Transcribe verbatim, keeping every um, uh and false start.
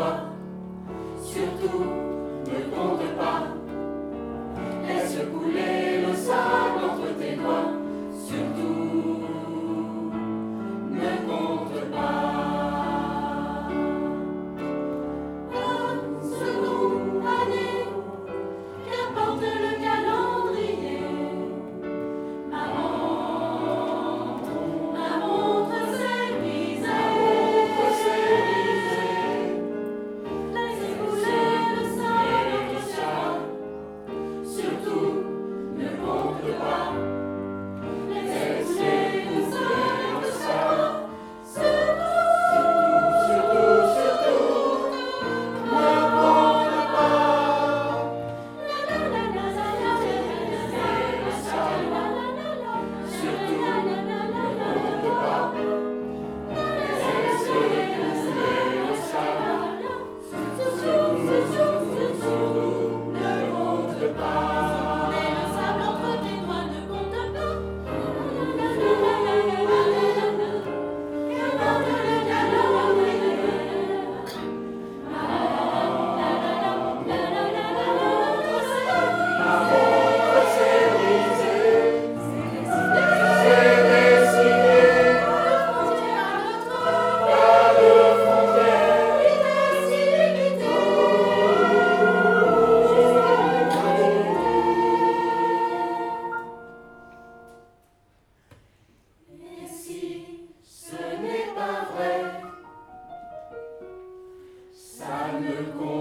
toi. Surtout, ne compte pas. Laisse couler le sable entre tes doigts. Surtout, ne compte pas. Un second année, qu'importe le calendrier. Maman, ma montre s'est brisée. Laisse couler le sable entre tes doigts. Surtout, ne compte pas. Laisse couler le sable entre tes doigts. Surtout, surtout, surtout, ne compte pas. Surtout, ne compte pas. Laisse couler le sable. Surtout, surtout, surtout, ne compte pas. Mais le sable entre tes doigts ne compte pas. Qu'importe le calendrier. Ma montre s'est brisée. C'est décidé. Pas de frontières. Et si ce n'est pas vrai, ça ne compte